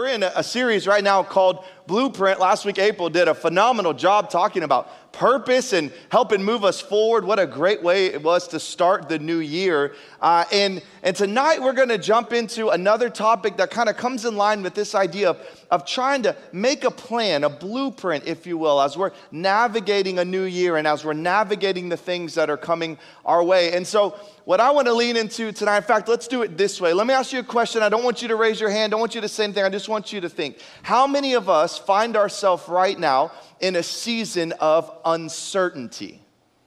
in a series right now called Blueprint. Last week, April did a phenomenal job talking about purpose and helping move us forward. What a great way it was to start the new year. And tonight, we're going to jump into another topic that kind of comes in line with this idea of trying to make a plan, a blueprint, if you will, as we're navigating a new year and as we're navigating the things that are coming our way. And so what I want to lean into tonight, in fact, let's do it this way. Let me ask you a question. I don't want you to raise your hand. Don't want you to say anything. I just want you to think. How many of us find ourselves right now in a season of uncertainty?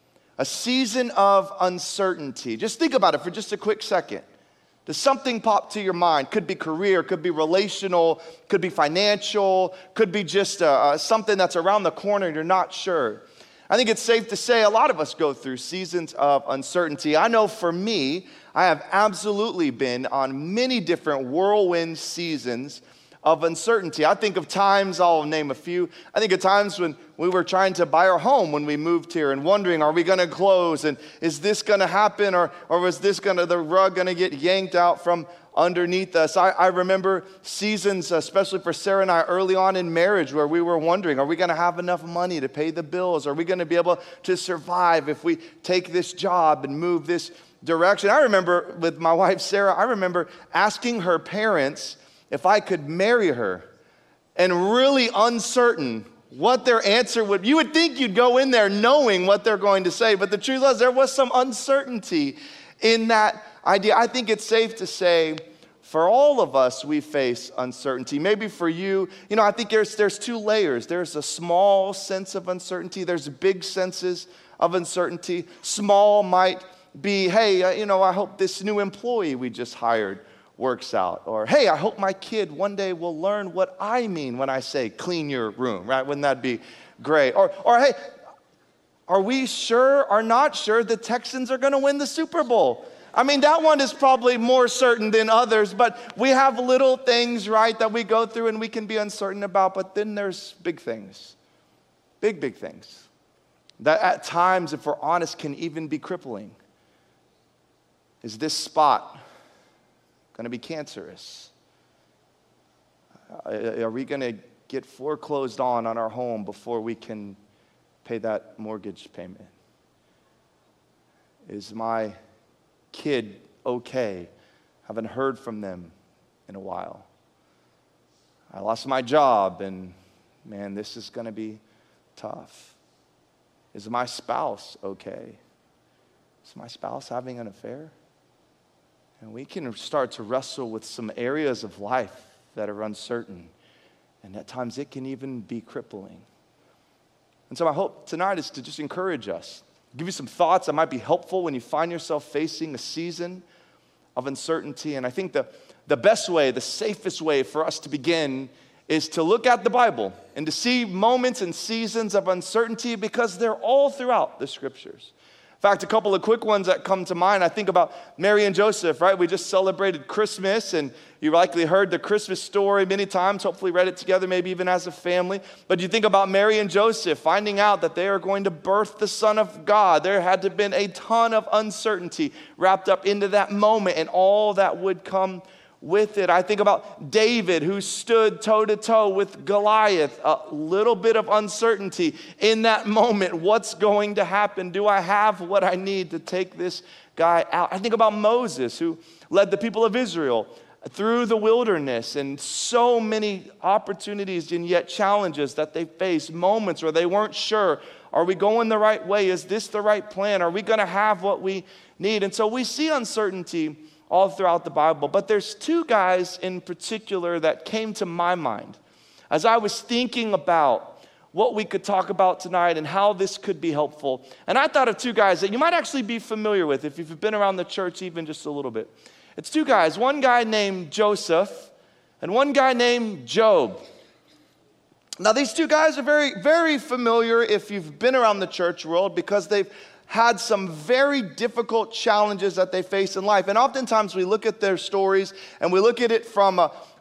A season of uncertainty. Just think about it for just a quick second. Does something pop to your mind? Could be career, could be relational, could be financial, could be just something that's around the corner and you're not sure. I think it's safe to say a lot of us go through seasons of uncertainty. I know for me, I have absolutely been on many different whirlwind seasons of uncertainty. I think of times, I'll name a few. I think of times when we were trying to buy our home when we moved here and wondering, are we going to close? And is this going to happen? Or was the rug going to get yanked out from underneath us? I remember seasons, especially for Sarah and I early on in marriage, where we were wondering, are we going to have enough money to pay the bills? Are we going to be able to survive if we take this job and move this direction? I remember with my wife, Sarah, I remember asking her parents if I could marry her and really uncertain what their answer would be. You would think you'd go in there knowing what they're going to say, but the truth was there was some uncertainty in that idea. I think it's safe to say for all of us, we face uncertainty. Maybe for you, I think there's two layers. There's a small sense of uncertainty. There's big senses of uncertainty. Small might be, hey, I hope this new employee we just hired works out. Or, hey, I hope my kid one day will learn what I mean when I say clean your room, right? Wouldn't that be great? Or hey, are we sure or not sure the Texans are going to win the Super Bowl? I mean, that one is probably more certain than others, but we have little things, right, that we go through and we can be uncertain about, but then there's big things, big things, that at times, if we're honest, can even be crippling. Is this spot going to be cancerous? Are we going to get foreclosed on our home before we can pay that mortgage payment? Is my kid okay? Haven't heard from them in a while. I lost my job and man, this is going to be tough. Is my spouse okay? Is my spouse having an affair? And we can start to wrestle with some areas of life that are uncertain. And at times it can even be crippling. And so my hope tonight is to just encourage us, give you some thoughts that might be helpful when you find yourself facing a season of uncertainty. And I think the best way, the safest way for us to begin is to look at the Bible and to see moments and seasons of uncertainty because they're all throughout the scriptures. In fact, a couple of quick ones that come to mind, I think about Mary and Joseph, right? We just celebrated Christmas, and you likely heard the Christmas story many times, hopefully read it together, maybe even as a family. But you think about Mary and Joseph finding out that they are going to birth the Son of God. There had to have been a ton of uncertainty wrapped up into that moment and all that would come with it. I think about David, who stood toe-to-toe with Goliath. A little bit of uncertainty in that moment. What's going to happen? Do I have what I need to take this guy out? I think about Moses, who led the people of Israel through the wilderness and so many opportunities and yet challenges that they faced, moments where they weren't sure, are we going the right way? Is this the right plan? Are we going to have what we need? And so we see uncertainty all throughout the Bible. But there's two guys in particular that came to my mind as I was thinking about what we could talk about tonight and how this could be helpful. And I thought of two guys that you might actually be familiar with if you've been around the church even just a little bit. It's two guys, one guy named Joseph and one guy named Job. Now, these two guys are very, very familiar if you've been around the church world because they've had some very difficult challenges that they face in life. And oftentimes we look at their stories and we look at it from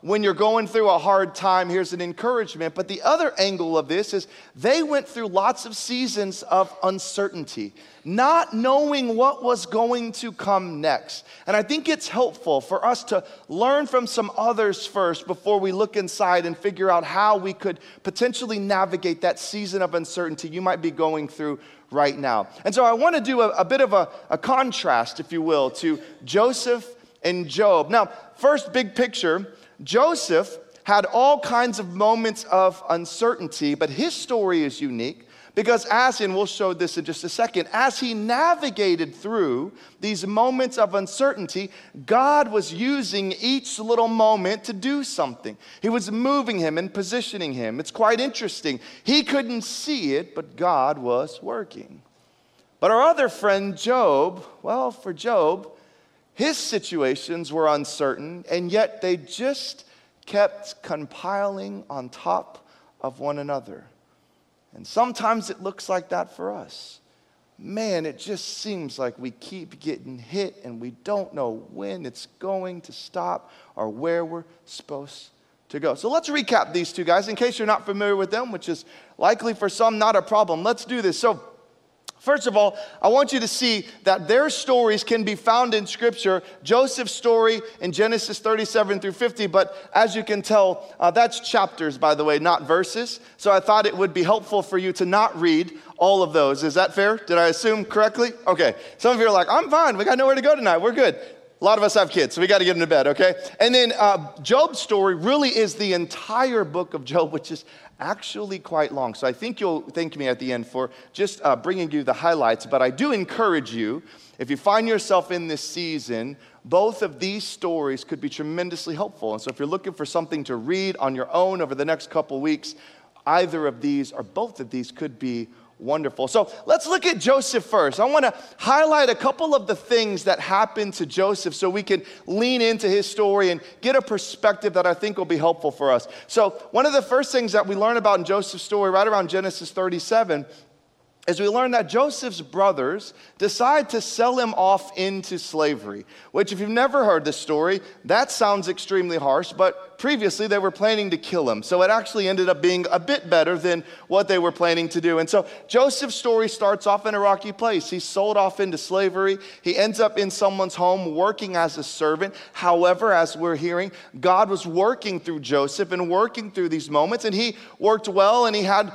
when you're going through a hard time, here's an encouragement. But the other angle of this is they went through lots of seasons of uncertainty, not knowing what was going to come next. And I think it's helpful for us to learn from some others first before we look inside and figure out how we could potentially navigate that season of uncertainty you might be going through right now. And so I want to do a bit of a contrast, if you will, to Joseph and Job. Now, first big picture, Joseph had all kinds of moments of uncertainty, but his story is unique because and we'll show this in just a second, as he navigated through these moments of uncertainty, God was using each little moment to do something. He was moving him and positioning him. It's quite interesting. He couldn't see it, but God was working. But our other friend, Job, well, for Job, his situations were uncertain, and yet they just kept compiling on top of one another. And sometimes it looks like that for us. Man, it just seems like we keep getting hit, and we don't know when it's going to stop or where we're supposed to go. So let's recap these two guys in case you're not familiar with them, which is likely for some not a problem. Let's do this. So, first of all, I want you to see that their stories can be found in Scripture. Joseph's story in Genesis 37 through 50, but as you can tell, that's chapters, by the way, not verses. So I thought it would be helpful for you to not read all of those. Is that fair? Did I assume correctly? Okay. Some of you are like, I'm fine. We got nowhere to go tonight. We're good. A lot of us have kids, so we got to get them to bed, okay? And then Job's story really is the entire book of Job, which is actually quite long. So I think you'll thank me at the end for just bringing you the highlights. But I do encourage you, if you find yourself in this season, both of these stories could be tremendously helpful. And so if you're looking for something to read on your own over the next couple weeks, either of these or both of these could be wonderful. So let's look at Joseph first. I want to highlight a couple of the things that happened to Joseph so we can lean into his story and get a perspective that I think will be helpful for us. So one of the first things that we learn about in Joseph's story right around Genesis 37 is we learn that Joseph's brothers decide to sell him off into slavery, which if you've never heard this story, that sounds extremely harsh, but previously they were planning to kill him. So it actually ended up being a bit better than what they were planning to do. And so Joseph's story starts off in a rocky place. He's sold off into slavery. He ends up in someone's home working as a servant. However, as we're hearing, God was working through Joseph and working through these moments, and he worked well, and he had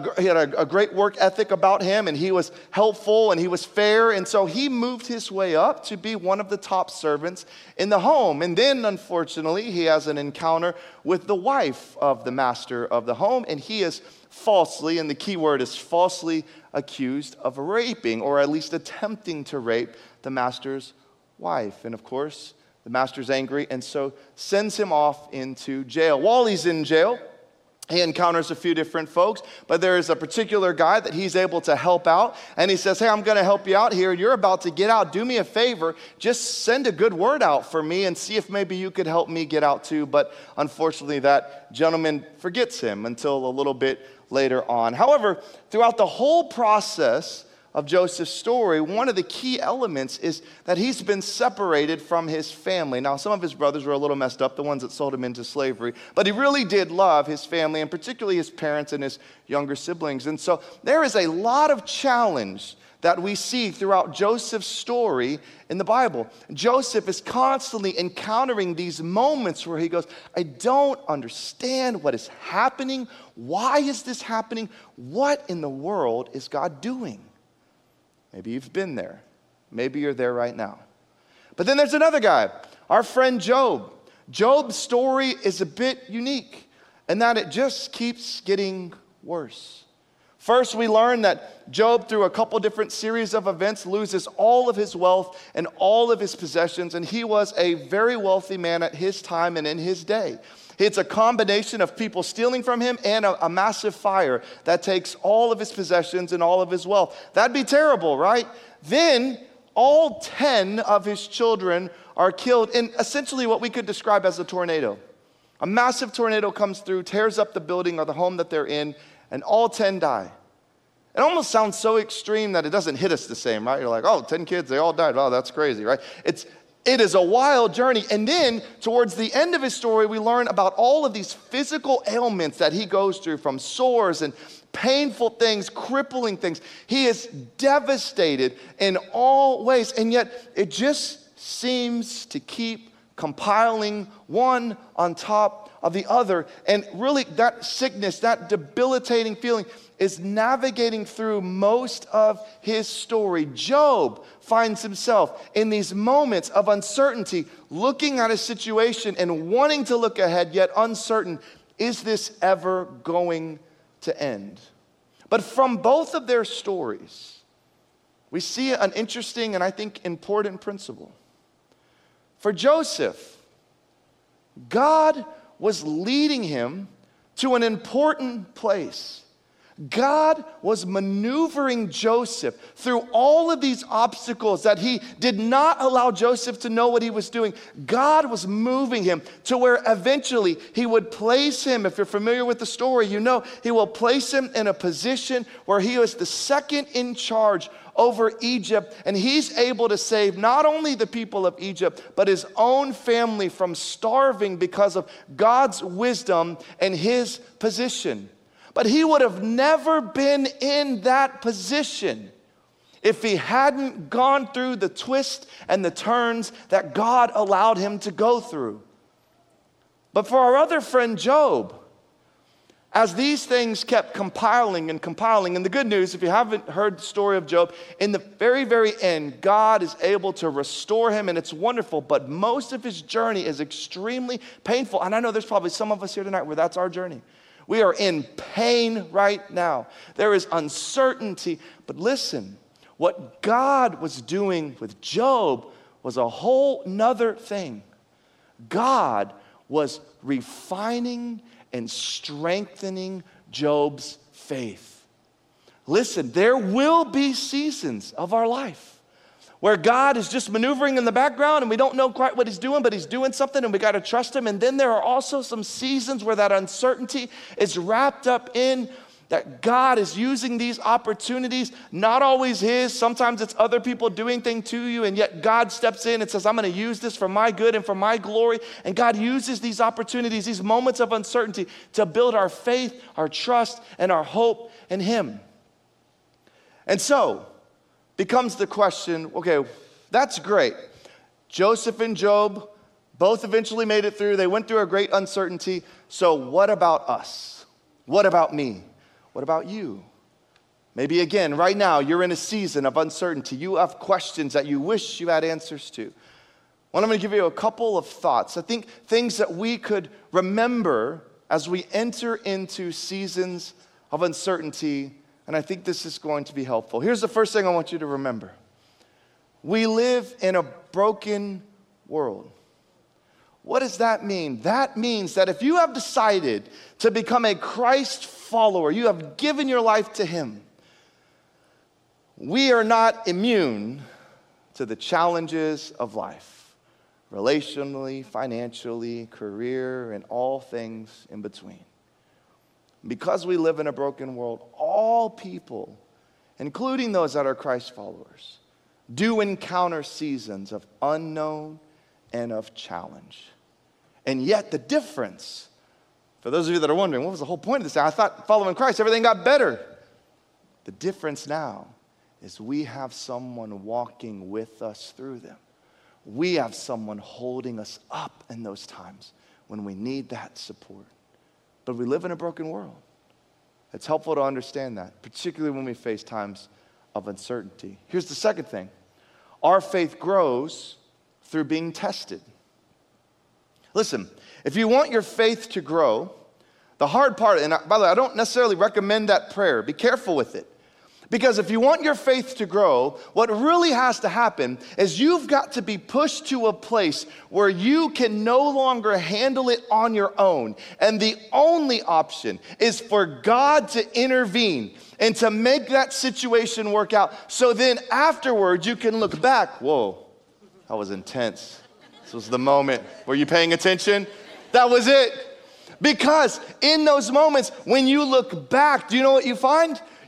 a great work ethic about him, and he was helpful and he was fair, and so he moved his way up to be one of the top servants in the home. And then unfortunately he has an encounter with the wife of the master of the home, and he is falsely, and the key word is falsely, accused of raping, or at least attempting to rape the master's wife. And of course the master's angry and so sends him off into jail. While he's in jail, he encounters a few different folks, but there is a particular guy that he's able to help out, and he says, hey, I'm going to help you out here. You're about to get out. Do me a favor. Just send a good word out for me and see if maybe you could help me get out too. But unfortunately, that gentleman forgets him until a little bit later on. However, throughout the whole process of Joseph's story, one of the key elements is that he's been separated from his family. Now, some of his brothers were a little messed up, the ones that sold him into slavery, but he really did love his family, and particularly his parents and his younger siblings. And so there is a lot of challenge that we see throughout Joseph's story in the Bible. Joseph is constantly encountering these moments where he goes, I don't understand what is happening. Why is this happening? What in the world is God doing? Maybe you've been there. Maybe you're there right now. But then there's another guy, our friend Job. Job's story is a bit unique in that it just keeps getting worse. First, we learn that Job, through a couple different series of events, loses all of his wealth and all of his possessions, and he was a very wealthy man at his time and in his day. It's a combination of people stealing from him and a massive fire that takes all of his possessions and all of his wealth. That'd be terrible, right? Then all 10 of his children are killed in essentially what we could describe as a tornado. A massive tornado comes through, tears up the building or the home that they're in, and all 10 die. It almost sounds so extreme that it doesn't hit us the same, right? You're like, oh, 10 kids, they all died. Oh, that's crazy, right? It is a wild journey. And then towards the end of his story, we learn about all of these physical ailments that he goes through, from sores and painful things, crippling things. He is devastated in all ways. And yet it just seems to keep compiling one on top of the other. And really that sickness, that debilitating feeling is navigating through most of his story. Job finds himself in these moments of uncertainty, looking at his situation and wanting to look ahead, yet uncertain, is this ever going to end? But from both of their stories, we see an interesting and I think important principle. For Joseph, God was leading him to an important place. God was maneuvering Joseph through all of these obstacles that he did not allow Joseph to know what he was doing. God was moving him to where eventually he would place him, if you're familiar with the story, you know, he will place him in a position where he was the second in charge over Egypt, and he's able to save not only the people of Egypt, but his own family from starving because of God's wisdom and his position. But he would have never been in that position if he hadn't gone through the twists and the turns that God allowed him to go through. But for our other friend Job, as these things kept compiling, and the good news, if you haven't heard the story of Job, in the very, very end, God is able to restore him, and it's wonderful, but most of his journey is extremely painful. And I know there's probably some of us here tonight where that's our journey. We are in pain right now. There is uncertainty. But listen, what God was doing with Job was a whole nother thing. God was refining and strengthening Job's faith. Listen, there will be seasons of our life where God is just maneuvering in the background and we don't know quite what he's doing, but he's doing something and we got to trust him. And then there are also some seasons where that uncertainty is wrapped up in that God is using these opportunities, not always his. Sometimes it's other people doing things to you, and yet God steps in and says, I'm going to use this for my good and for my glory. And God uses these opportunities, these moments of uncertainty, to build our faith, our trust, and our hope in him. And so becomes the question, okay, that's great. Joseph and Job both eventually made it through. They went through a great uncertainty. So what about us? What about me? What about you? Maybe again, right now, you're in a season of uncertainty. You have questions that you wish you had answers to. Well, I'm going to give you a couple of thoughts. I think things that we could remember as we enter into seasons of uncertainty, and I think this is going to be helpful. Here's the first thing I want you to remember. We live in a broken world. What does that mean? That means that if you have decided to become a Christ follower, you have given your life to him, we are not immune to the challenges of life, relationally, financially, career, and all things in between. Because we live in a broken world, all people, including those that are Christ followers, do encounter seasons of unknown and of challenge. And yet the difference, for those of you that are wondering, what was the whole point of this? I thought following Christ, everything got better. The difference now is we have someone walking with us through them. We have someone holding us up in those times when we need that support. But we live in a broken world. It's helpful to understand that, particularly when we face times of uncertainty. Here's the second thing. Our faith grows through being tested. Listen, if you want your faith to grow, the hard part, and by the way, I don't necessarily recommend that prayer. Be careful with it. Because if you want your faith to grow, what really has to happen is you've got to be pushed to a place where you can no longer handle it on your own. And the only option is for God to intervene and to make that situation work out. So then afterwards you can look back. Whoa, that was intense. This was the moment. Were you paying attention? That was it. Because in those moments, when you look back, do you know what you find?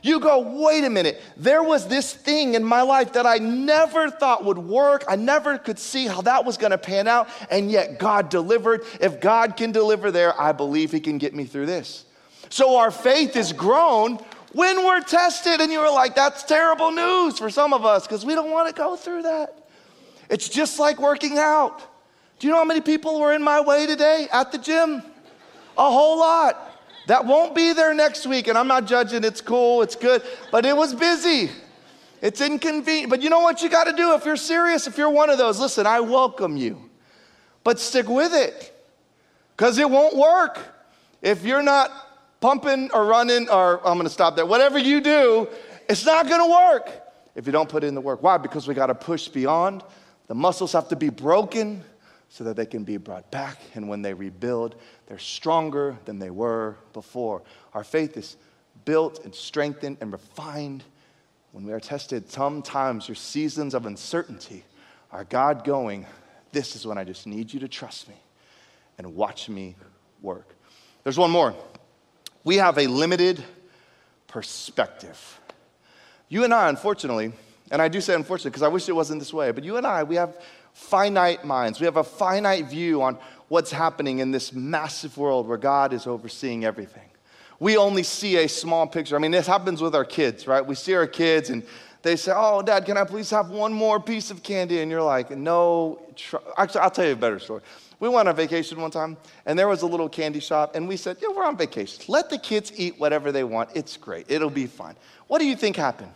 You go, wait a minute, there was this thing in my life that I never thought would work. I never could see how that was gonna pan out, and yet God delivered. If God can deliver there, I believe he can get me through this. So our faith is grown when we're tested, and you were like, that's terrible news for some of us because we don't want to go through that. It's just like working out. Do you know how many people were in my way today at the gym? A whole lot. That won't be there next week, and I'm not judging. It's cool, it's good, but it was busy. It's inconvenient. But you know what you got to do if you're serious, if you're one of those? Listen, I welcome you, but stick with it because it won't work if you're not pumping or running, or I'm gonna stop there. Whatever you do, it's not gonna work if you don't put in the work. Why? Because we gotta push beyond. The muscles have to be broken so that they can be brought back. And when they rebuild, they're stronger than they were before. Our faith is built and strengthened and refined when we are tested. Sometimes your seasons of uncertainty are God going, this is when I just need you to trust me and watch me work. There's one more. We have a limited perspective. You and I, unfortunately, and I do say unfortunately because I wish it wasn't this way, but you and I, we have finite minds. We have a finite view on what's happening in this massive world where God is overseeing everything. We only see a small picture. I mean, this happens with our kids, right? We see our kids and they say, oh, Dad, can I please have one more piece of candy? And you're like, no. Actually, I'll tell you a better story. We went on vacation one time, and there was a little candy shop, and we said, yeah, we're on vacation. Let the kids eat whatever they want. It's great. It'll be fine. What do you think happened?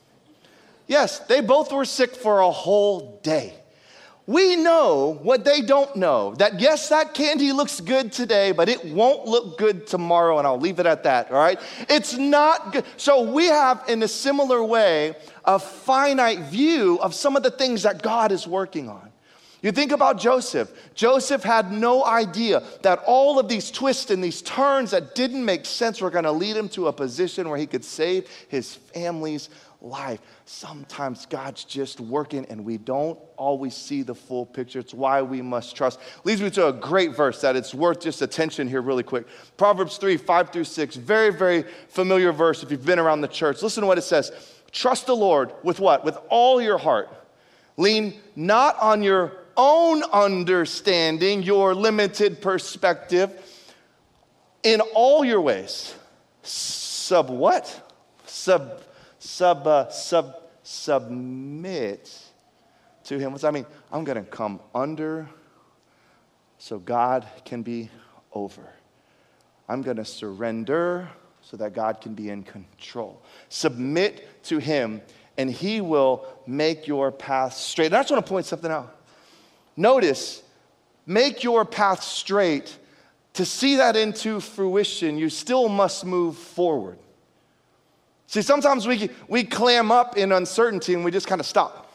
Yes, they both were sick for a whole day. We know what they don't know, that yes, that candy looks good today, but it won't look good tomorrow, and I'll leave it at that, all right? It's not good. So we have, in a similar way, a finite view of some of the things that God is working on. You think about Joseph. Joseph had no idea that all of these twists and these turns that didn't make sense were going to lead him to a position where he could save his family's life. Sometimes God's just working and we don't always see the full picture. It's why we must trust. Leads me to a great verse that it's worth just attention here really quick. Proverbs 3, 5-6. Very, very familiar verse if you've been around the church. Listen to what it says. Trust the Lord with what? With all your heart. Lean not on your own understanding, your limited perspective, in all your ways. Submit to him. What's that mean? I'm going to come under so God can be over. I'm going to surrender so that God can be in control. Submit to him and he will make your path straight. And I just want to point something out. Notice, make your path straight. To see that into fruition, you still must move forward. See, sometimes we clam up in uncertainty and we just kind of stop.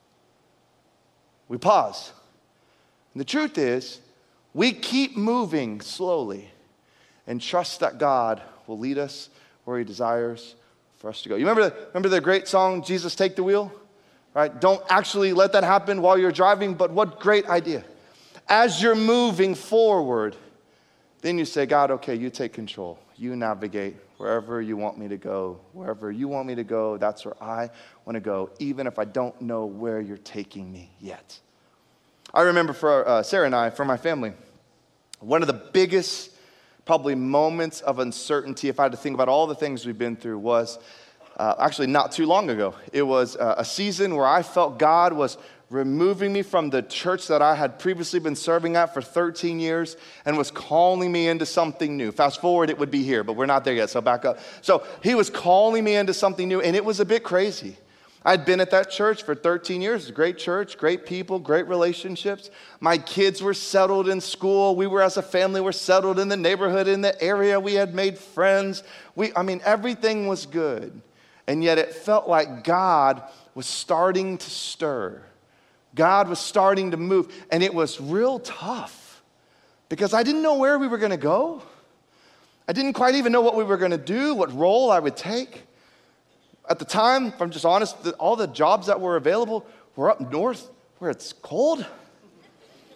We pause. And the truth is, we keep moving slowly and trust that God will lead us where he desires for us to go. You remember the great song, Jesus Take the Wheel? Right? Don't actually let that happen while you're driving, but what great idea. As you're moving forward, then you say, God, okay, you take control. You navigate wherever you want me to go. Wherever you want me to go, that's where I want to go, even if I don't know where you're taking me yet. I remember for Sarah and I, for my family, one of the biggest probably moments of uncertainty, if I had to think about all the things we've been through, was actually not too long ago. It was a season where I felt God was removing me from the church that I had previously been serving at for 13 years and was calling me into something new. Fast forward, it would be here, but we're not there yet, so back up. So he was calling me into something new, and it was a bit crazy. I'd been at that church for 13 years. Great church, great people, great relationships. My kids were settled in school. We were, as a family, were settled in the neighborhood, in the area. We had made friends. Everything was good. And yet it felt like God was starting to stir. God was starting to move. And it was real tough because I didn't know where we were going to go. I didn't quite even know what we were going to do, what role I would take. At the time, if I'm just honest, all the jobs that were available were up north where it's cold.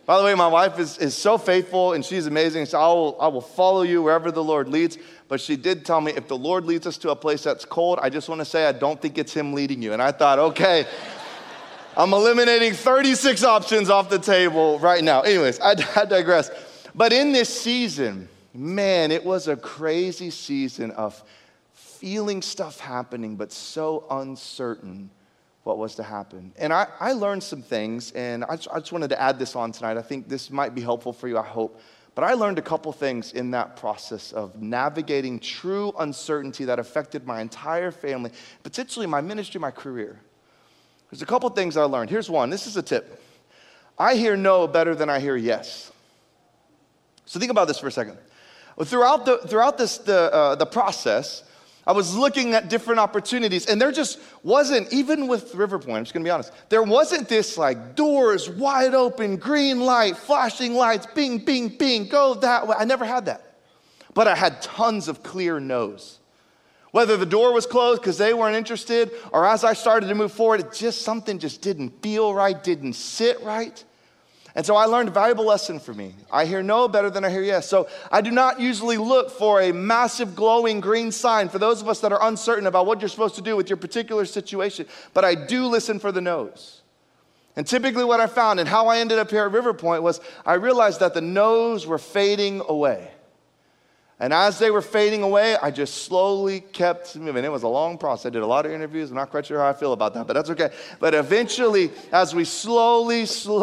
By the way, my wife is so faithful and she's amazing. So I will follow you wherever the Lord leads. But she did tell me, if the Lord leads us to a place that's cold, I just want to say I don't think it's him leading you. And I thought, okay, I'm eliminating 36 options off the table right now. Anyways, I digress. But in this season, man, it was a crazy season of feeling stuff happening, but so uncertain what was to happen. And I learned some things, and I just wanted to add this on tonight. I think this might be helpful for you, I hope. But I learned a couple things in that process of navigating true uncertainty that affected my entire family, potentially my ministry, my career. There's a couple things I learned. Here's one. This is a tip. I hear no better than I hear yes. So think about this for a second. Throughout the process, I was looking at different opportunities, and there just wasn't, even with River Point, I'm just gonna be honest, there wasn't this like doors wide open, green light, flashing lights, bing, bing, bing, go that way. I never had that. But I had tons of clear no's. Whether the door was closed because they weren't interested, or as I started to move forward, something just didn't feel right, didn't sit right. And so I learned a valuable lesson for me. I hear no better than I hear yes. So I do not usually look for a massive glowing green sign for those of us that are uncertain about what you're supposed to do with your particular situation. But I do listen for the no's. And typically what I found and how I ended up here at River Point was I realized that the no's were fading away. And as they were fading away, I just slowly kept moving. It was a long process. I did a lot of interviews. I'm not quite sure how I feel about that, but that's okay. But eventually, as we slowly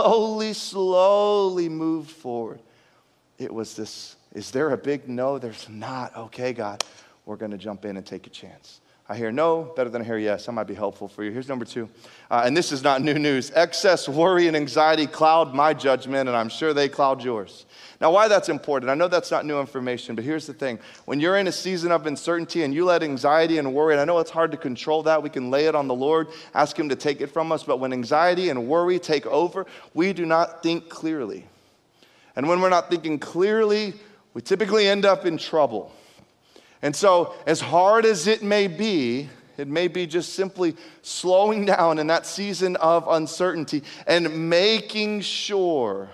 moved forward, it was this, is there a big no? There's not. Okay, God, we're going to jump in and take a chance. I hear no better than I hear yes. That might be helpful for you. Here's number 2. And this is not new news. Excess worry and anxiety cloud my judgment, and I'm sure they cloud yours. Now, why that's important, I know that's not new information, but here's the thing. When you're in a season of uncertainty and you let anxiety and worry, and I know it's hard to control that, we can lay it on the Lord, ask him to take it from us, but when anxiety and worry take over, we do not think clearly. And when we're not thinking clearly, we typically end up in trouble. And so, as hard as it may be just simply slowing down in that season of uncertainty and making sure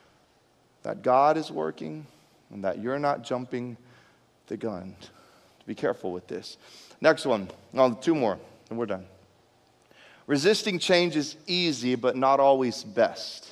that God is working and that you're not jumping the gun. Be careful with this. Next one. No, 2 more, and we're done. Resisting change is easy, but not always best.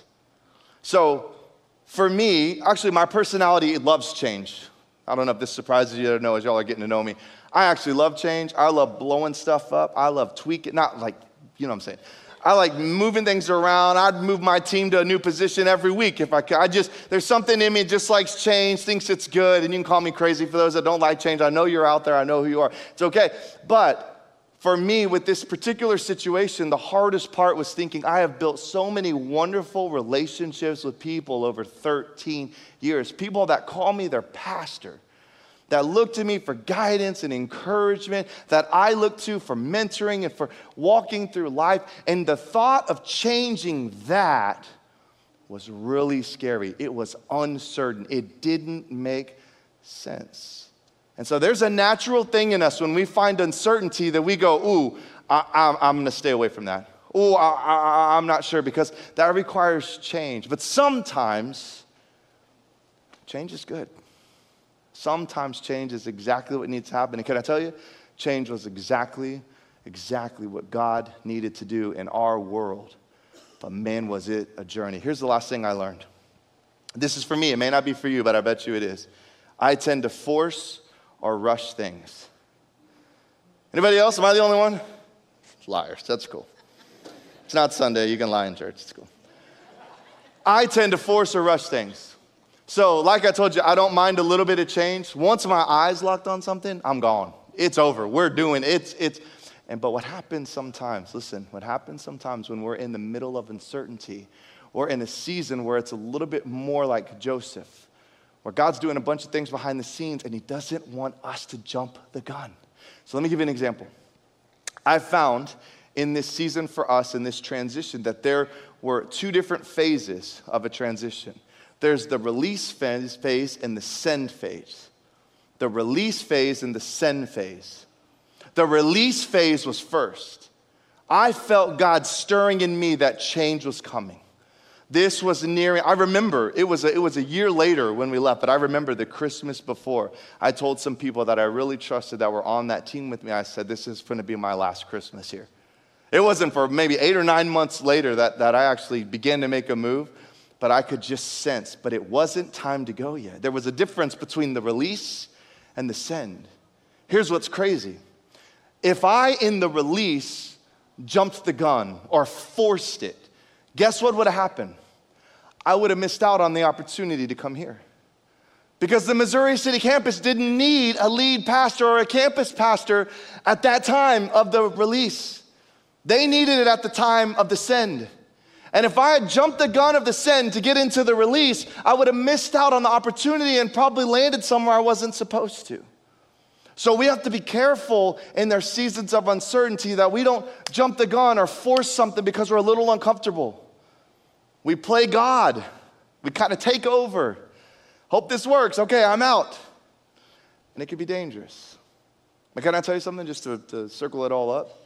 So, for me, actually, my personality loves change. I don't know if this surprises you or no, as y'all are getting to know me. I actually love change. I love blowing stuff up. I love tweaking, not like, you know what I'm saying. I like moving things around. I'd move my team to a new position every week if I could. There's something in me that just likes change, thinks it's good, and you can call me crazy for those that don't like change. I know you're out there. I know who you are. It's okay. But for me, with this particular situation, the hardest part was thinking I have built so many wonderful relationships with people over 13 years. People that call me their pastor, that look to me for guidance and encouragement, that I look to for mentoring and for walking through life. And the thought of changing that was really scary. It was uncertain. It didn't make sense. And so there's a natural thing in us when we find uncertainty that we go, ooh, I'm going to stay away from that. Ooh, I'm not sure, because that requires change. But sometimes change is good. Sometimes change is exactly what needs to happen. And can I tell you, change was exactly what God needed to do in our world. But man, was it a journey. Here's the last thing I learned. This is for me. It may not be for you, but I bet you it is. I tend to force or rush things. Anybody else? Am I the only one? Liars. That's cool. It's not Sunday. You can lie in church. It's cool. I tend to force or rush things. So, like I told you, I don't mind a little bit of change. Once my eyes locked on something, I'm gone. It's over. We're doing it. But what happens sometimes, listen, what happens sometimes when we're in the middle of uncertainty or in a season where it's a little bit more like Joseph, where God's doing a bunch of things behind the scenes and he doesn't want us to jump the gun. So let me give you an example. I found in this season for us, in this transition, that there were 2 different phases of a transition. There's the release phase and the send phase. The release phase and the send phase. The release phase was first. I felt God stirring in me that change was coming. This was nearing. I remember it was a year later when we left, but I remember the Christmas before. I told some people that I really trusted that were on that team with me. I said, this is going to be my last Christmas here. It wasn't for maybe 8 or 9 months later that I actually began to make a move, but I could just sense, but it wasn't time to go yet. There was a difference between the release and the send. Here's what's crazy. If I, in the release, jumped the gun or forced it, guess what would have happened? I would have missed out on the opportunity to come here. Because the Missouri City campus didn't need a lead pastor or a campus pastor at that time of the release. They needed it at the time of the send. And if I had jumped the gun of the send to get into the release, I would have missed out on the opportunity and probably landed somewhere I wasn't supposed to. So we have to be careful in their seasons of uncertainty that we don't jump the gun or force something because we're a little uncomfortable. We play God. We kind of take over. Hope this works. Okay, I'm out. And it can be dangerous. But can I tell you something just to circle it all up?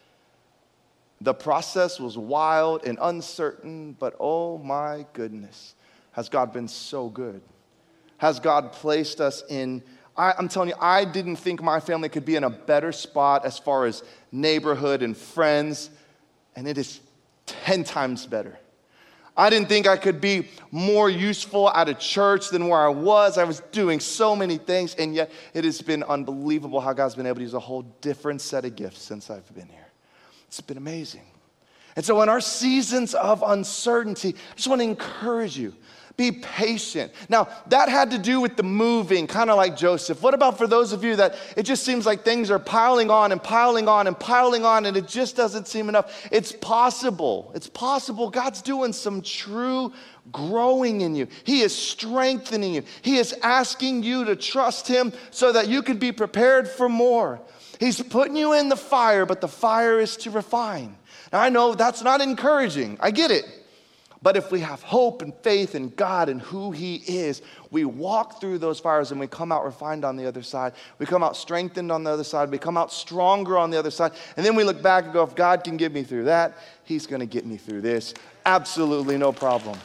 The process was wild and uncertain, but oh my goodness, has God been so good? Has God placed us in, I'm telling you, I didn't think my family could be in a better spot as far as neighborhood and friends, and it is 10 times better. I didn't think I could be more useful at a church than where I was. I was doing so many things, and yet it has been unbelievable how God's been able to use a whole different set of gifts since I've been here. It's been amazing. And so in our seasons of uncertainty, I just want to encourage you, be patient. Now, that had to do with the moving, kind of like Joseph. What about for those of you that it just seems like things are piling on and piling on and piling on and it just doesn't seem enough? It's possible. It's possible God's doing some true growing in you. He is strengthening you. He is asking you to trust Him so that you can be prepared for more. He's putting you in the fire, but the fire is to refine. Now, I know that's not encouraging. I get it. But if we have hope and faith in God and who He is, we walk through those fires and we come out refined on the other side. We come out strengthened on the other side. We come out stronger on the other side. And then we look back and go, if God can get me through that, He's going to get me through this. Absolutely no problem.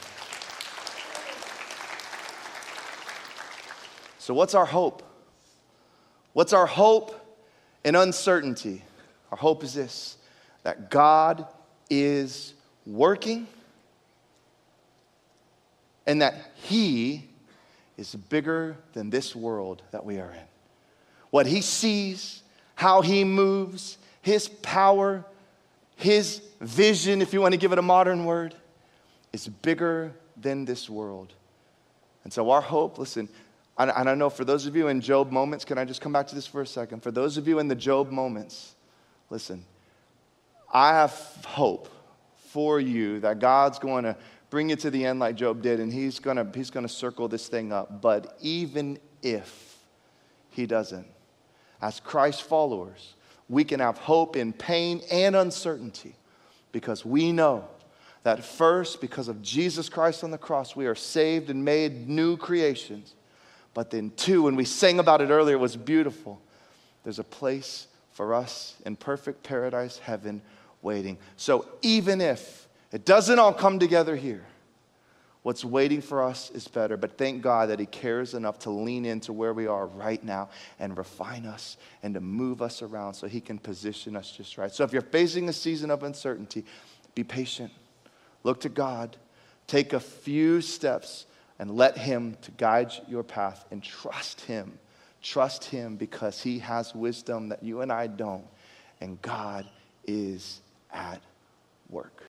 So what's our hope? What's our hope in uncertainty? Our hope is this, that God is working and that He is bigger than this world that we are in. What He sees, how He moves, His power, His vision, if you want to give it a modern word, is bigger than this world. And so our hope, listen, and I know for those of you in Job moments, can I just come back to this for a second? For those of you in the Job moments, listen, I have hope for you that God's going to bring you to the end like Job did, and he's going to circle this thing up. But even if He doesn't, as Christ followers, we can have hope in pain and uncertainty because we know that first, because of Jesus Christ on the cross, we are saved and made new creations. But then two, and we sang about it earlier, it was beautiful. There's a place for us in perfect paradise, heaven, waiting. So even if it doesn't all come together here, what's waiting for us is better. But thank God that He cares enough to lean into where we are right now and refine us and to move us around so He can position us just right. So if you're facing a season of uncertainty, be patient. Look to God. Take a few steps and let Him to guide your path and trust Him. Trust Him because He has wisdom that you and I don't. And God is at work.